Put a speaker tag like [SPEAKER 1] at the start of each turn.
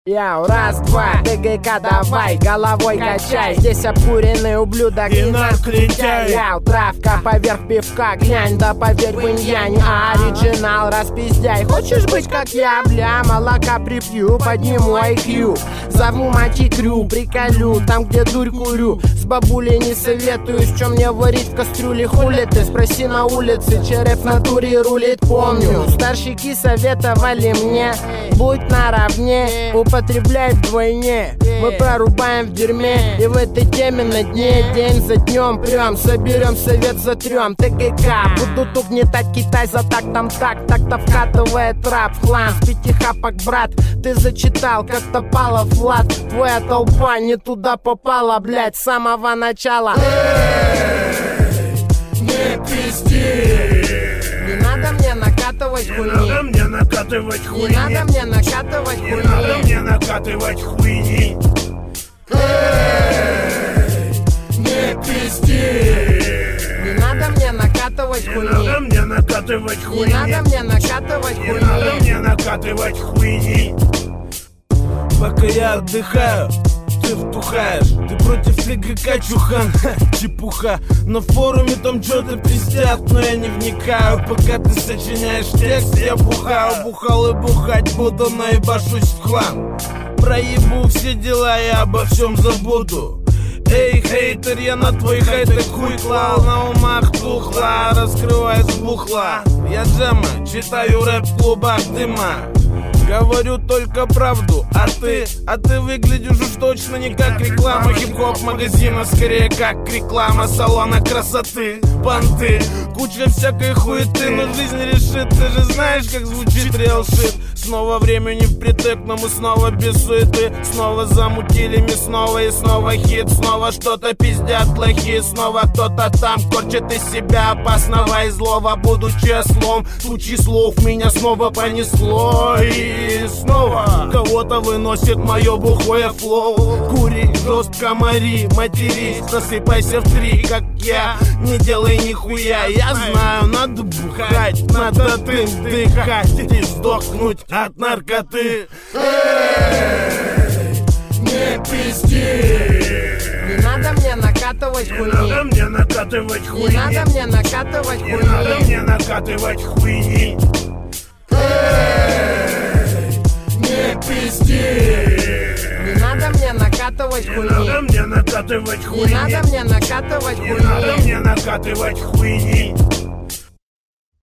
[SPEAKER 1] Яу, раз-два, ДГК давай, головой качай. Здесь обкуренный ублюдок и нарколентяй. Яу, травка поверх пивка, глянь, да поверь в инь-янь. Оригинал, распиздяй. Хочешь быть как я, бля, молока припью, подниму IQ. Зову мать и крю, приколю, там где дурь курю. С бабулей не советую, что мне варить в кастрюле. Хули ты, спроси на улице, череп в натуре рулит, помню. Старшики советовали мне, будь наравне, употребляй вдвойне. Мы прорубаем в дерьме, и в этой теме на дне день за днем прям. Соберем совет затрем, ТГК. Будут угнетать Китай за тактом так-то вкатывает рэп в хлам. С 5 хапок, брат, ты зачитал, как-то пала Влад. Твоя толпа не туда попала, блять, с самого начала.
[SPEAKER 2] Не пизди.
[SPEAKER 1] Не надо мне накатывать хуйни.
[SPEAKER 2] Не надо мне накатывать хуйни.
[SPEAKER 1] Не надо мне накатывать хуйни.
[SPEAKER 2] Не надо мне накатывать хуйни. Не пизди.
[SPEAKER 1] Не надо мне накатывать
[SPEAKER 2] Не
[SPEAKER 1] хуйни.
[SPEAKER 2] надо мне накатывать хуйни.
[SPEAKER 1] Не надо мне накатывать
[SPEAKER 2] Не надо
[SPEAKER 1] хуйни.
[SPEAKER 2] мне накатывать хуйни. Пока я отдыхаю, ты втухаешь. Ты против ТГК, чухан, чепуха. На форуме там что-то пиздят, но я не вникаю. Пока ты сочиняешь текст, я бухаю. Бухал и бухать буду, наебашусь в хлам. Проебу все дела, я обо всем забуду. Эй, хейтер, я на твой хейтер хуй клал. На умах тухла, раскрывай с бухла. Я джема, читаю рэп в клубах дыма. Говорю только правду, а ты выглядишь уж точно не как реклама хип-хоп магазина, скорее как реклама салона красоты. Понты, куча всякой хуеты, но жизнь решит, ты же знаешь, как звучит real shit. Снова времени впритык, но мы снова без суеты. Снова замутили мы снова и снова хит. Снова что-то пиздят плохие, снова кто-то там корчит из себя опасного и злого. Будучи ослом, тучи слов меня снова понесло. И снова кого-то выносит мое бухое флоу. Кури, жестко мори, матерись, засыпайся в 3, как я. Не делай нихуя, я знаю, надо бухать, надо дым дыхать и сдохнуть от наркоты. Не пизди.
[SPEAKER 1] Не надо мне накатывать
[SPEAKER 2] Не
[SPEAKER 1] хуйни.
[SPEAKER 2] надо мне накатывать хуйни.
[SPEAKER 1] Не надо мне накатывать
[SPEAKER 2] Не надо
[SPEAKER 1] хуйни.
[SPEAKER 2] мне накатывать хуйни. Не пизди.
[SPEAKER 1] Не надо мне накатывать
[SPEAKER 2] Не надо
[SPEAKER 1] хуйни.
[SPEAKER 2] мне накатывать
[SPEAKER 1] Не
[SPEAKER 2] хуйни.
[SPEAKER 1] надо мне накатывать
[SPEAKER 2] Не надо
[SPEAKER 1] хуйни.
[SPEAKER 2] мне накатывать хуйни.